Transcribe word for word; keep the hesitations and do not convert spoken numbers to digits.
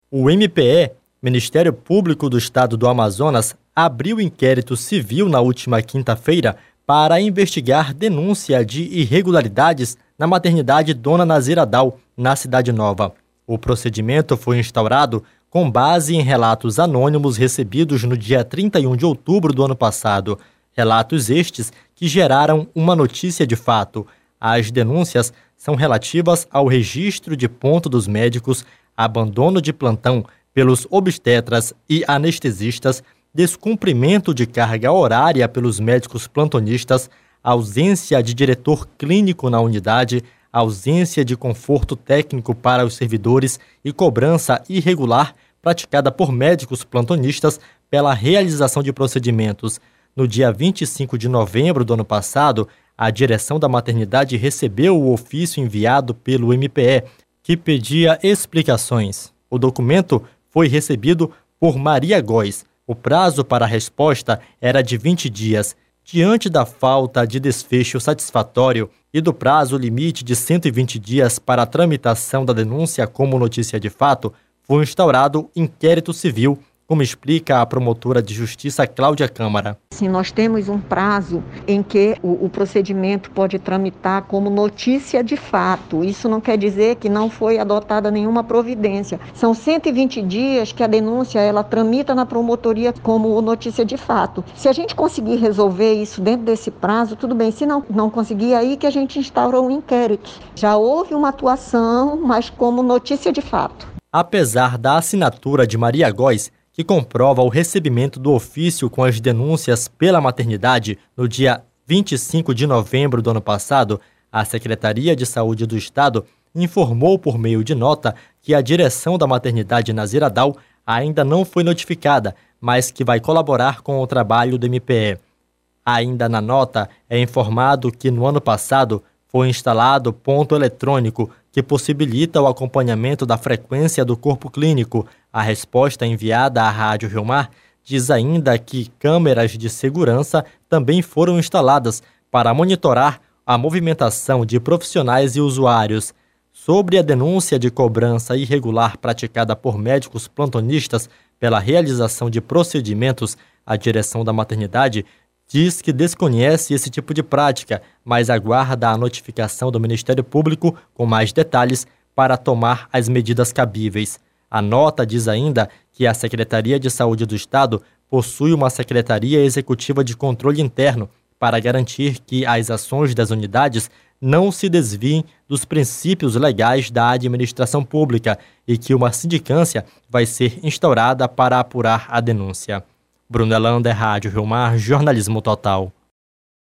O M P E, Ministério Público do Estado do Amazonas, abriu inquérito civil na última quinta-feira para investigar denúncia de irregularidades na maternidade Dona Nazira Dal, na Cidade Nova. O procedimento foi instaurado com base em relatos anônimos recebidos no dia trinta e um de outubro do ano passado. Relatos estes que geraram uma notícia de fato. As denúncias são relativas ao registro de ponto dos médicos, abandono de plantão pelos obstetras e anestesistas, descumprimento de carga horária pelos médicos plantonistas, ausência de diretor clínico na unidade, ausência de conforto técnico para os servidores e cobrança irregular praticada por médicos plantonistas pela realização de procedimentos. No dia vinte e cinco de novembro do ano passado, a direção da maternidade recebeu o ofício enviado pelo M P E, que pedia explicações. O documento foi recebido por Maria Góes. O prazo para a resposta era de vinte dias. Diante da falta de desfecho satisfatório e do prazo limite de cento e vinte dias para a tramitação da denúncia como notícia de fato, foi instaurado inquérito civil, como explica a promotora de justiça Cláudia Câmara. Sim, nós temos um prazo em que o, o procedimento pode tramitar como notícia de fato. Isso não quer dizer que não foi adotada nenhuma providência. São cento e vinte dias que a denúncia ela tramita na promotoria como notícia de fato. Se a gente conseguir resolver isso dentro desse prazo, tudo bem. Se não, não conseguir, aí que a gente instaura um inquérito. Já houve uma atuação, mas como notícia de fato. Apesar da assinatura de Maria Góes, que comprova o recebimento do ofício com as denúncias pela maternidade no dia vinte e cinco de novembro do ano passado, a Secretaria de Saúde do Estado informou por meio de nota que a direção da maternidade Nazira Dal ainda não foi notificada, mas que vai colaborar com o trabalho do M P E. Ainda na nota, é informado que no ano passado foi instalado ponto eletrônico que possibilita o acompanhamento da frequência do corpo clínico. A resposta enviada à Rádio Rio Mar diz ainda que câmeras de segurança também foram instaladas para monitorar a movimentação de profissionais e usuários. Sobre a denúncia de cobrança irregular praticada por médicos plantonistas pela realização de procedimentos, a direção da maternidade diz que desconhece esse tipo de prática, mas aguarda a notificação do Ministério Público com mais detalhes para tomar as medidas cabíveis. A nota diz ainda que a Secretaria de Saúde do Estado possui uma Secretaria Executiva de Controle Interno para garantir que as ações das unidades não se desviem dos princípios legais da administração pública e que uma sindicância vai ser instaurada para apurar a denúncia. Bruno Elander, Rádio Rio Mar, Jornalismo Total.